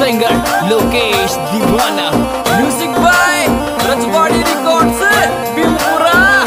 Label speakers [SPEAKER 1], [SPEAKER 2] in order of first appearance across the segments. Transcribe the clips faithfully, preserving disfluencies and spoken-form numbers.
[SPEAKER 1] Singer Lokesh Deewana, music by Rajwadi records Bhimpura.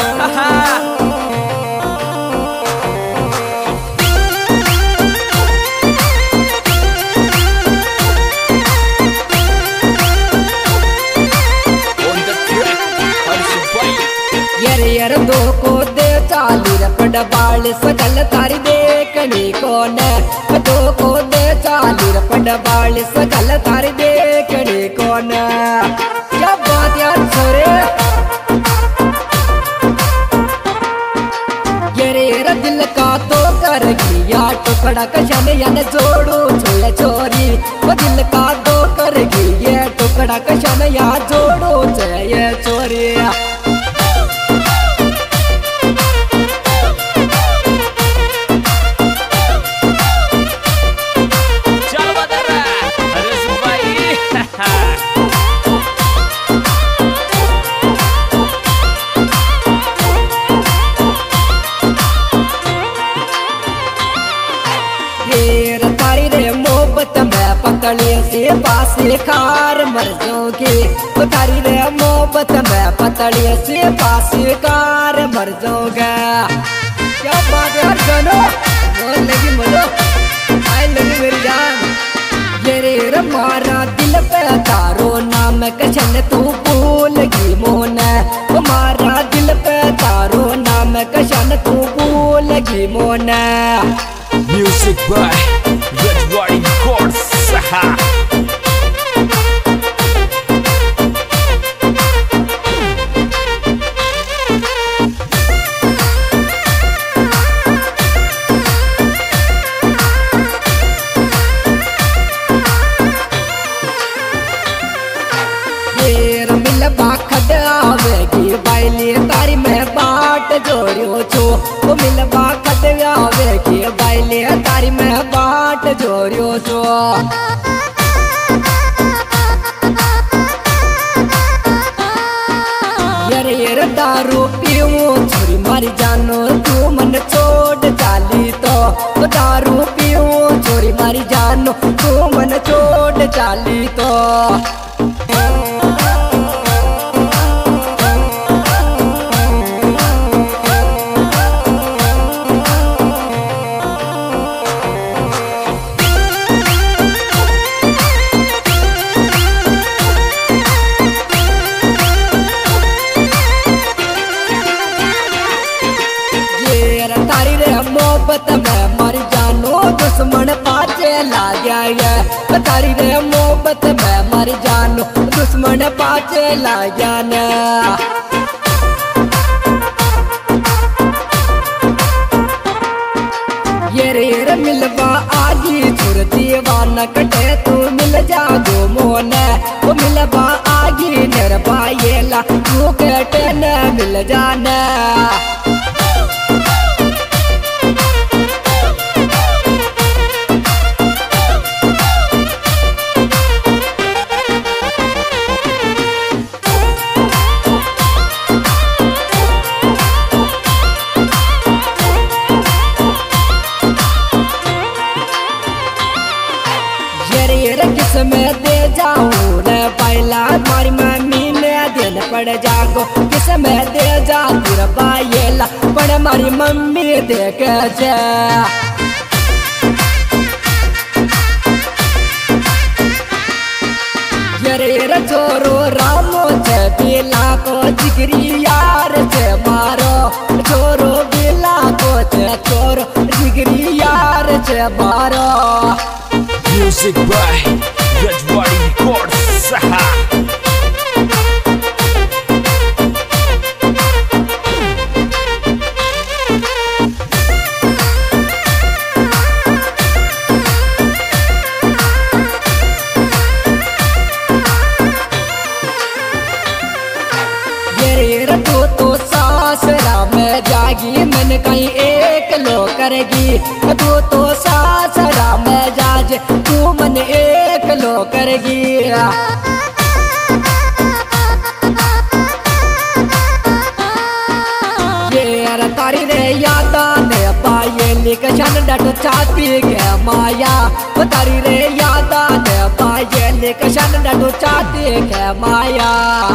[SPEAKER 2] यर यर दो को दे चाली रपड़ बाल सकल तारी देखनी कौन, दो को दे चाली रपड़ बाल सकल तारी देखनी कौन। क्या बात यार छोरे, यर यर दिल का तो कर गया टुकड़ा कशन यन जोड़ू छोया छोरी, वो दिल का तो कर गया टुकड़ा कशन या जोड़ू छोया छोरी। तारी रे मोहब्बत में पतली से पासे कार मर जाओगे, तारी रे मोहब्बत में पतली से पासे कार मर जाओगे। क्या बात है सुनो, बोल लगी बोलो आई लगी मेरी जान। ये रे मारा दिल पे तारो नाम कशन तू भूल गई मोन, मारा दिल पे तारो नाम कशन तू भूल गई मोन।
[SPEAKER 1] Music by Rajwadi records.
[SPEAKER 2] आवेगी बाइली तारी में बाट जोड़ियो छो, वो मिलवा खत आवेगी बाइली तारी में बाट जोड़ियो छो। यर यर दारू पीऊ छोरी मारी जानो तू मन छोड़ चाली तो, दारू पीऊ छोरी मारी जानो तू मन छोड़ चाली तो। मोहब्बत में मर जानो दुश्मन पाचे लाग्या है, तारी रे मोहब्बत में मर जानो दुश्मन पाचे लाग्या न। ये रे मिलवा आगी छुर दीवाना कटे तू मिल जा दो मोन, वो मिलवा आगी निरबा येला तू कटे न मिल जाना। किसमें दे जाऊं रे पहला मारी मम्मी ने दिन पड़ जागो, किसमें दे जा तेरा पायला पड़ मारी मम्मी देख जा। रे छोरो रामो छे बेला को जिगरी यार छे मारो, छोरो बेला को छे छोरो जिगरी यार छे मारो।
[SPEAKER 1] Music by Rajwadi records.
[SPEAKER 2] जागी मन कहीं एक लो करेगी, तू तो सासरा में जाज तू मन एक लो करेगी। ये तारी रे यादा ने पाये लिख छन डट छाती के माया, तारी रे यादा ने पायल कशन डो चाहते के माया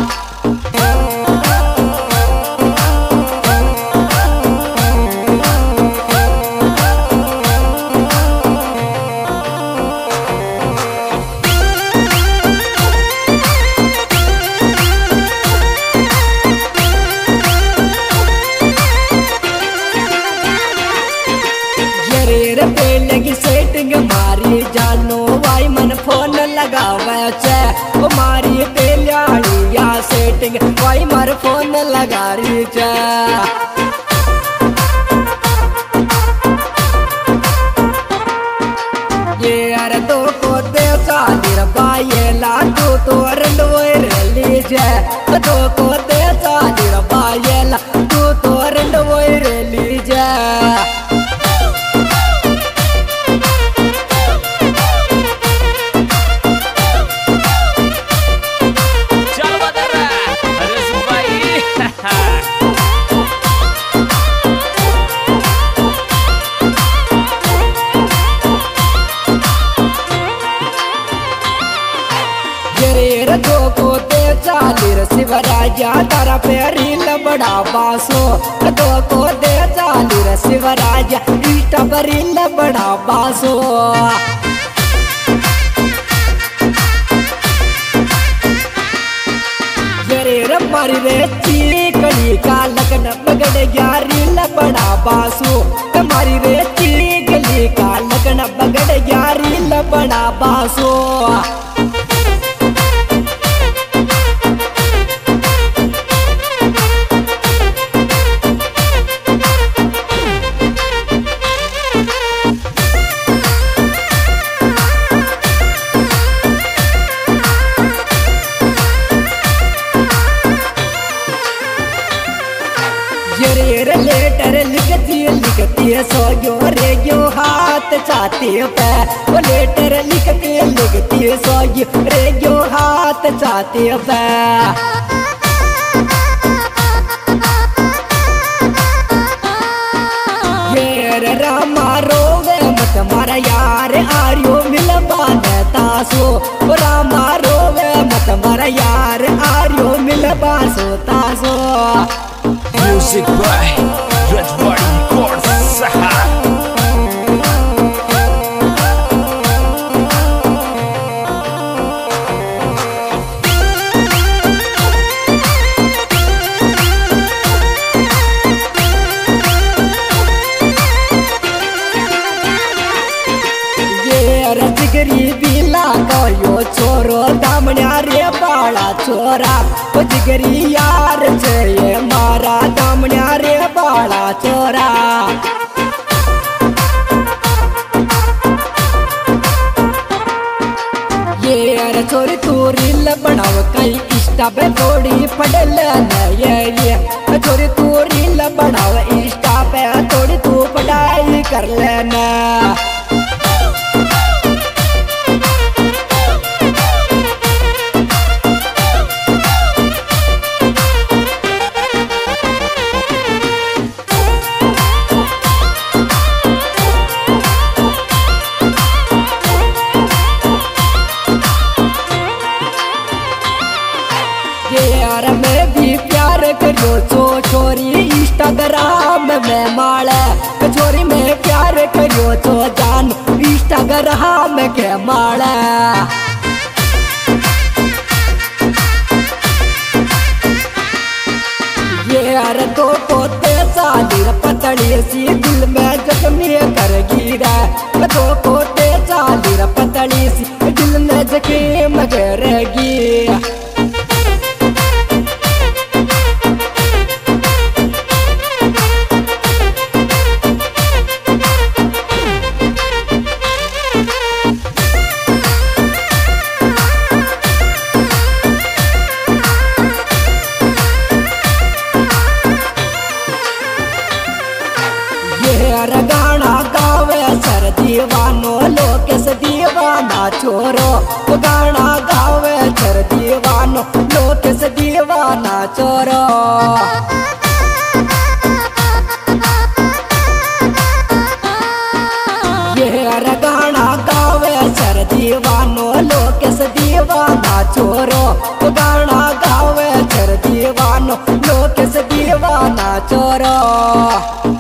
[SPEAKER 2] लगी सेटिंग मारी जानो वाई मन फोन लगावे छे ओ मारी पेलिया सेटिंग वाई मार फोन लगा रही छे ये यार तो को दे चाली रबाये ला तू तो रंडोए रेली छे तो को दे चाली रबाये ला तू तो रंडोए रेली छे शिवराजा तारा प्यारी लबड़ा बासो तो को दे चाली शिवराजा इष्टा बरी लबड़ा बासो रे मारी रे चिकनी का लगन बगड़ यारी लबड़ा बासो मारी रे चिकनी का लगन बगड़ यारी लबड़ा बासो लेटर लिखती लिखती सो यो रे यो हाथ चाहते पे वो लेटर लिखती लिखती सो यो रे यो हाथ चाहते पे ये रामा रोवे मत मारा यार आर्यो मिलबान तासो रामा रोवे मत मारा यार आर्यो मिलबान सो तासो
[SPEAKER 1] Music by Rajwadi Records.
[SPEAKER 2] ये रजगरी बिला को यो छोरो दामण्या रे बाला छोरा ओ जिगरी यार ये मारा दामण्या रे बाला छोरा ये यार छोरी तू रील बनाव कई इंस्टा पे थोड़ी पड़ल ये ये छोरी तू रील बनाव इंस्टा पे थोड़ी तू पढ़ाई कर लेना यार मैं भी प्यार करो छो छोरी इंस्टाग्राम में माले छोरी में प्यार करो छो जान इंस्टाग्राम के माले ये यार तो पोते चाली पतली सी दिल में जख्मी कर गिरा तो पोते चाली पतली सी दिल में जख्मी करेगी गाना गावे सर दीवानो लोकेश दीवाना छोरो गाना गावे सर दीवानो लोकेश दीवाना छोरो ये गाना गावे सर दीवानो लोकेश छोरो गाना गावे छर दीवानो लोकेश दीवाना छोरो।